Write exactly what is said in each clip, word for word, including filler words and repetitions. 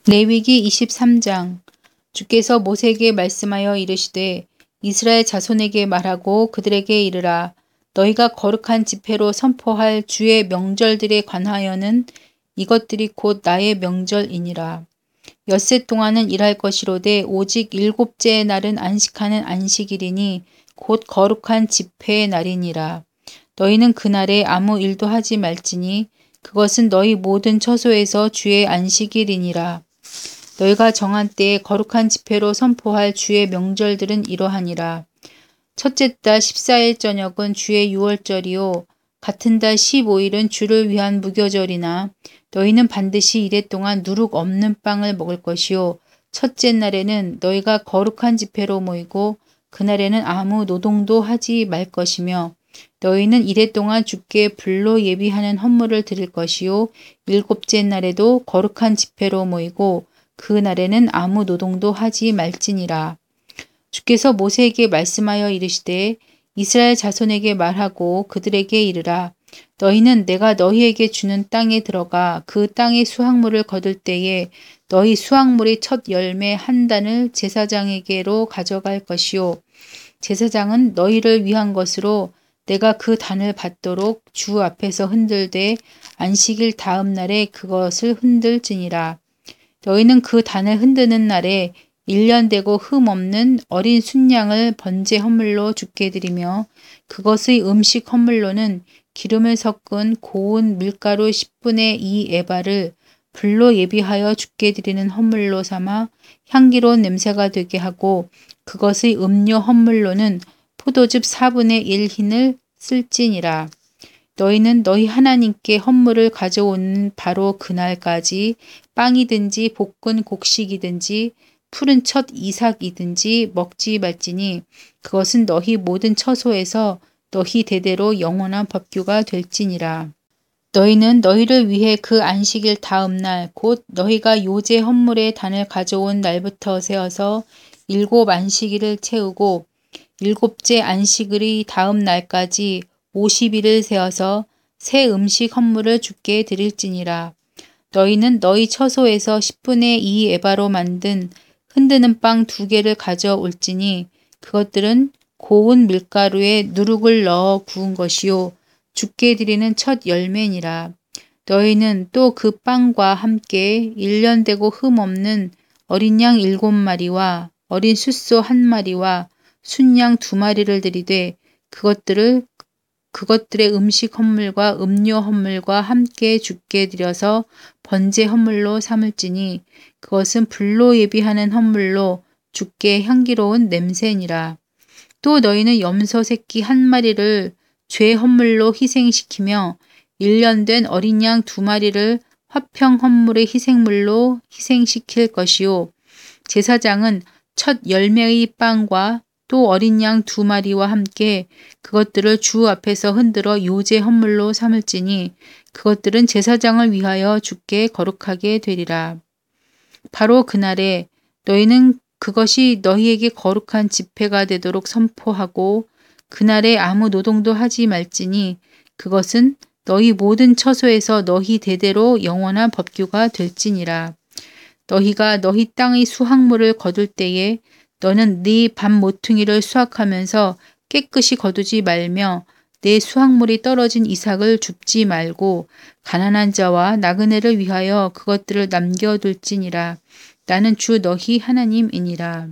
레위기 이십삼 장. 주께서 모세에게 말씀하여 이르시되 이스라엘 자손에게 말하고 그들에게 이르라. 너희가 거룩한 집회로 선포할 주의 명절들에 관하여는 이것들이 곧 나의 명절이니라. 엿새 동안은 일할 것이로되 오직 일곱째의 날은 안식하는 안식일이니 곧 거룩한 집회의 날이니라. 너희는 그날에 아무 일도 하지 말지니 그것은 너희 모든 처소에서 주의 안식일이니라. 너희가 정한 때에 거룩한 집회로 선포할 주의 명절들은 이러하니라. 첫째 달 십사 일 저녁은 주의 유월절이요 같은 달 십오 일은 주를 위한 무교절이나 너희는 반드시 이래 동안 누룩 없는 빵을 먹을 것이요 첫째 날에는 너희가 거룩한 집회로 모이고 그날에는 아무 노동도 하지 말 것이며 너희는 이래 동안 주께 불로 예비하는 헌물을 드릴 것이요 일곱째 날에도 거룩한 집회로 모이고 그 날에는 아무 노동도 하지 말지니라. 주께서 모세에게 말씀하여 이르시되 이스라엘 자손에게 말하고 그들에게 이르라. 너희는 내가 너희에게 주는 땅에 들어가 그 땅의 수확물을 거둘 때에 너희 수확물의 첫 열매 한 단을 제사장에게로 가져갈 것이요. 제사장은 너희를 위한 것으로 내가 그 단을 받도록 주 앞에서 흔들되 안식일 다음 날에 그것을 흔들지니라. 너희는 그 단을 흔드는 날에 일 년 되고 흠 없는 어린 순양을 번제 헌물로 주께 드리며 그것의 음식 헌물로는 기름을 섞은 고운 밀가루 십분의 이 에바를 불로 예비하여 주께 드리는 헌물로 삼아 향기로운 냄새가 되게 하고 그것의 음료 헌물로는 포도즙 사분의 일 흰을 쓸지니라. 너희는 너희 하나님께 헌물을 가져오는 바로 그날까지 빵이든지 볶은 곡식이든지 푸른 첫 이삭이든지 먹지 말지니 그것은 너희 모든 처소에서 너희 대대로 영원한 법규가 될지니라. 너희는 너희를 위해 그 안식일 다음 날 곧 너희가 요제 헌물의 단을 가져온 날부터 세어서 일곱 안식일을 채우고 일곱째 안식일의 다음 날까지 오십 일을 세어서 새 음식 헌물을 주께 드릴지니라. 너희는 너희 처소에서 십분의 이 에바로 만든 흔드는 빵 두 개를 가져올지니 그것들은 고운 밀가루에 누룩을 넣어 구운 것이요 주께 드리는 첫 열매니라. 너희는 또 그 빵과 함께 일 년 되고 흠 없는 어린 양 일곱 마리와 어린 숫소 한 마리와 순양 두 마리를 드리되 그것들을 그것들의 음식 헌물과 음료 헌물과 함께 주께 드려서 번제 헌물로 삼을지니 그것은 불로 예비하는 헌물로 주께 향기로운 냄새니라. 또 너희는 염소 새끼 한 마리를 죄 헌물로 희생시키며 일 년 된 어린 양 두 마리를 화평 헌물의 희생물로 희생시킬 것이요 제사장은 첫 열매의 빵과 또 어린 양 두 마리와 함께 그것들을 주 앞에서 흔들어 요제 헌물로 삼을지니 그것들은 제사장을 위하여 주께 거룩하게 되리라. 바로 그날에 너희는 그것이 너희에게 거룩한 집회가 되도록 선포하고 그날에 아무 노동도 하지 말지니 그것은 너희 모든 처소에서 너희 대대로 영원한 법규가 될지니라. 너희가 너희 땅의 수확물을 거둘 때에 너는 네 밥 모퉁이를 수확하면서 깨끗이 거두지 말며 내 수확물이 떨어진 이삭을 줍지 말고 가난한 자와 나그네를 위하여 그것들을 남겨둘지니라. 나는 주 너희 하나님이니라.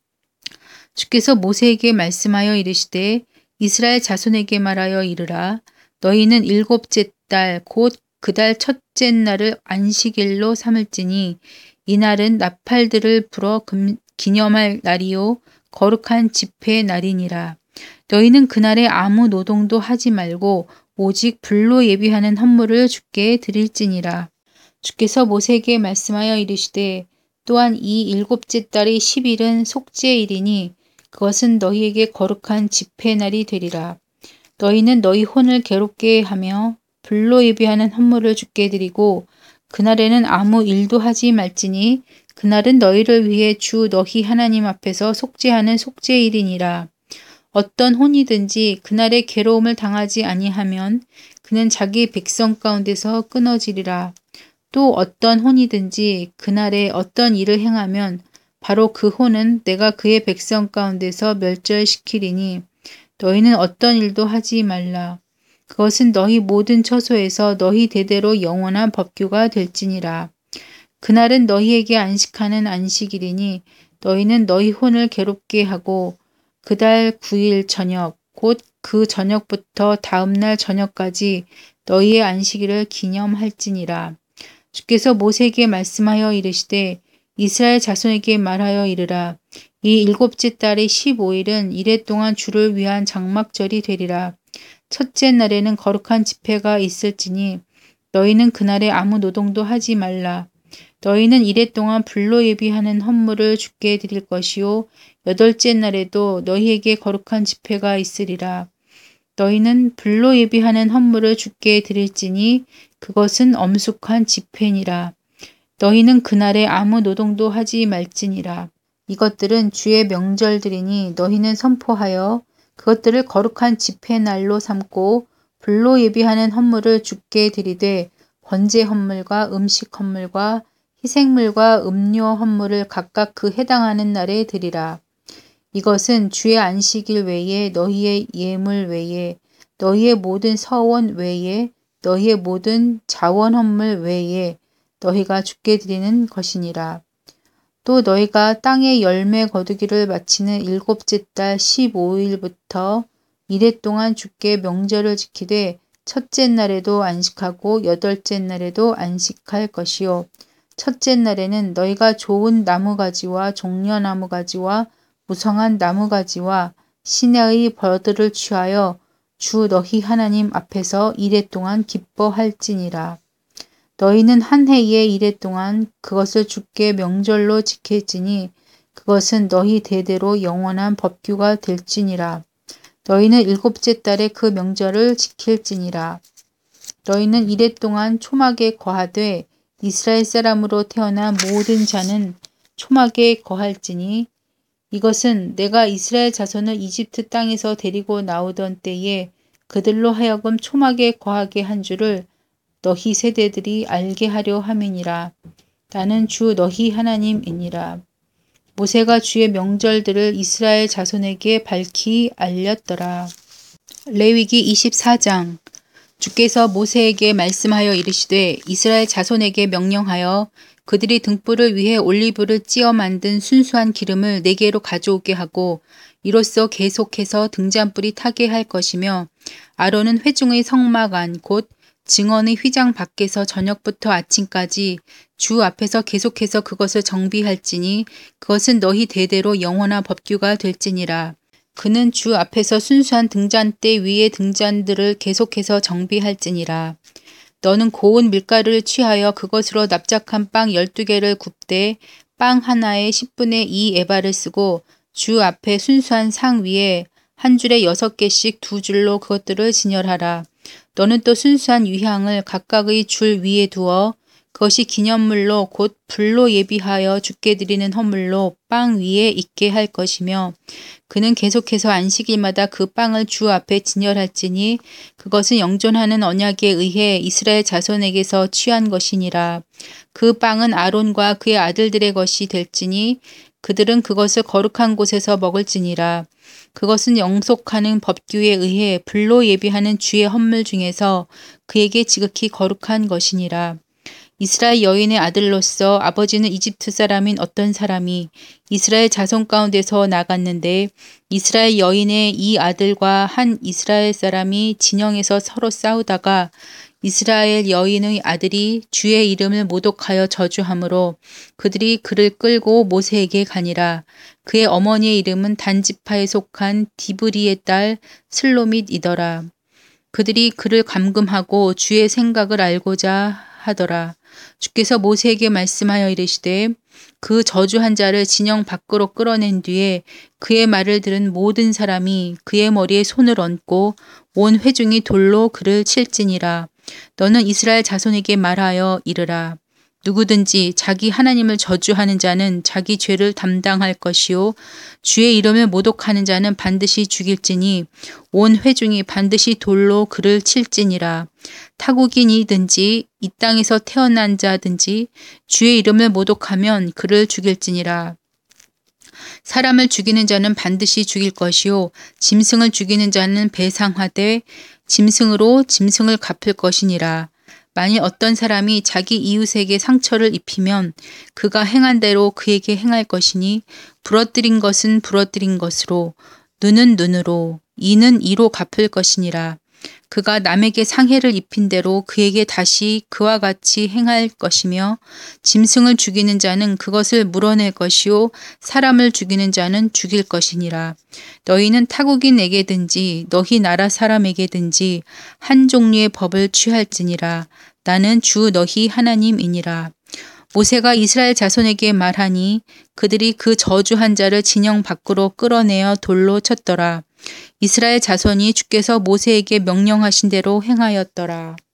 주께서 모세에게 말씀하여 이르시되 이스라엘 자손에게 말하여 이르라. 너희는 일곱째 달 곧 그 달 첫째 날을 안식일로 삼을지니 이날은 나팔들을 불어 금, 기념할 날이요 거룩한 집회의 날이니라. 너희는 그날에 아무 노동도 하지 말고 오직 불로 예비하는 헌물을 주께 드릴지니라. 주께서 모세에게 말씀하여 이르시되 또한 이 일곱째 달의 십 일은 속죄일이니 그것은 너희에게 거룩한 집회의 날이 되리라. 너희는 너희 혼을 괴롭게 하며 불로 예비하는 헌물을 주께 드리고 그날에는 아무 일도 하지 말지니 그날은 너희를 위해 주 너희 하나님 앞에서 속죄하는 속죄일이니라. 어떤 혼이든지 그날에 괴로움을 당하지 아니하면 그는 자기 백성 가운데서 끊어지리라. 또 어떤 혼이든지 그날에 어떤 일을 행하면 바로 그 혼은 내가 그의 백성 가운데서 멸절시키리니 너희는 어떤 일도 하지 말라. 그것은 너희 모든 처소에서 너희 대대로 영원한 법규가 될지니라. 그날은 너희에게 안식하는 안식일이니 너희는 너희 혼을 괴롭게 하고 그달 구 일 저녁 곧 그 저녁부터 다음날 저녁까지 너희의 안식일을 기념할지니라. 주께서 모세에게 말씀하여 이르시되 이스라엘 자손에게 말하여 이르라. 이 일곱째 달의 십오 일은 이래 동안 주를 위한 장막절이 되리라. 첫째 날에는 거룩한 집회가 있을지니 너희는 그날에 아무 노동도 하지 말라. 너희는 이래 동안 불로 예비하는 헌물을 주께 드릴 것이요 여덟째 날에도 너희에게 거룩한 집회가 있으리라. 너희는 불로 예비하는 헌물을 주께 드릴지니 그것은 엄숙한 집회니라. 너희는 그날에 아무 노동도 하지 말지니라. 이것들은 주의 명절들이니 너희는 선포하여 그것들을 거룩한 집회날로 삼고 불로 예비하는 헌물을 주께 드리되 번제 헌물과 음식 헌물과 희생물과 음료 헌물을 각각 그 해당하는 날에 드리라. 이것은 주의 안식일 외에 너희의 예물 외에 너희의 모든 서원 외에 너희의 모든 자원 헌물 외에 너희가 주께 드리는 것이니라. 또 너희가 땅의 열매 거두기를 마치는 일곱째 달 십오 일부터 이래 동안 주께 명절을 지키되 첫째 날에도 안식하고 여덟째 날에도 안식할 것이요. 첫째 날에는 너희가 좋은 나무가지와 종려나무가지와 무성한 나무가지와 시내의 벌들을 취하여 주 너희 하나님 앞에서 이래 동안 기뻐할지니라. 너희는 한 해에 이래 동안 그것을 주께 명절로 지킬지니 그것은 너희 대대로 영원한 법규가 될지니라. 너희는 일곱째 달에 그 명절을 지킬지니라. 너희는 이래 동안 초막에 거하되 이스라엘 사람으로 태어난 모든 자는 초막에 거할지니 이것은 내가 이스라엘 자손을 이집트 땅에서 데리고 나오던 때에 그들로 하여금 초막에 거하게 한 줄을 너희 세대들이 알게 하려 함이니라. 나는 주 너희 하나님이니라. 모세가 주의 명절들을 이스라엘 자손에게 밝히 알렸더라. 레위기 이십사 장. 주께서 모세에게 말씀하여 이르시되 이스라엘 자손에게 명령하여 그들이 등불을 위해 올리브를 찌어 만든 순수한 기름을 네 개로 가져오게 하고 이로써 계속해서 등잔불이 타게 할 것이며 아론은 회중의 성막 안 곧 증언의 휘장 밖에서 저녁부터 아침까지 주 앞에서 계속해서 그것을 정비할지니 그것은 너희 대대로 영원한 법규가 될지니라. 그는 주 앞에서 순수한 등잔대 위의 등잔들을 계속해서 정비할지니라. 너는 고운 밀가루를 취하여 그것으로 납작한 빵 열두 개를 굽되 빵 하나에 십분의 이 에바를 쓰고 주 앞에 순수한 상 위에 한 줄에 여섯 개씩 두 줄로 그것들을 진열하라. 너는 또 순수한 유향을 각각의 줄 위에 두어 그것이 기념물로 곧 불로 예비하여 주께 드리는 헌물로 빵 위에 있게 할 것이며 그는 계속해서 안식일마다 그 빵을 주 앞에 진열할지니 그것은 영존하는 언약에 의해 이스라엘 자손에게서 취한 것이니라. 그 빵은 아론과 그의 아들들의 것이 될지니 그들은 그것을 거룩한 곳에서 먹을지니라. 그것은 영속하는 법규에 의해 불로 예비하는 주의 헌물 중에서 그에게 지극히 거룩한 것이니라. 이스라엘 여인의 아들로서 아버지는 이집트 사람인 어떤 사람이 이스라엘 자손 가운데서 나갔는데 이스라엘 여인의 이 아들과 한 이스라엘 사람이 진영에서 서로 싸우다가 이스라엘 여인의 아들이 주의 이름을 모독하여 저주하므로 그들이 그를 끌고 모세에게 가니라. 그의 어머니의 이름은 단지파에 속한 디브리의 딸 슬로밋이더라. 그들이 그를 감금하고 주의 생각을 알고자 하더라. 주께서 모세에게 말씀하여 이르시되 그 저주한 자를 진영 밖으로 끌어낸 뒤에 그의 말을 들은 모든 사람이 그의 머리에 손을 얹고 온 회중이 돌로 그를 칠지니라. 너는 이스라엘 자손에게 말하여 이르라. 누구든지 자기 하나님을 저주하는 자는 자기 죄를 담당할 것이요 주의 이름을 모독하는 자는 반드시 죽일지니 온 회중이 반드시 돌로 그를 칠지니라. 타국인이든지 이 땅에서 태어난 자든지 주의 이름을 모독하면 그를 죽일지니라. 사람을 죽이는 자는 반드시 죽일 것이요 짐승을 죽이는 자는 배상하되 짐승으로 짐승을 갚을 것이니라. 만일 어떤 사람이 자기 이웃에게 상처를 입히면 그가 행한 대로 그에게 행할 것이니 부러뜨린 것은 부러뜨린 것으로 눈은 눈으로 이는 이로 갚을 것이니라. 그가 남에게 상해를 입힌 대로 그에게 다시 그와 같이 행할 것이며 짐승을 죽이는 자는 그것을 물어낼 것이요 사람을 죽이는 자는 죽일 것이니라. 너희는 타국인에게든지 너희 나라 사람에게든지 한 종류의 법을 취할지니라. 나는 주 너희 하나님이니라. 모세가 이스라엘 자손에게 말하니 그들이 그 저주한 자를 진영 밖으로 끌어내어 돌로 쳤더라. 이스라엘 자손이 주께서 모세에게 명령하신 대로 행하였더라.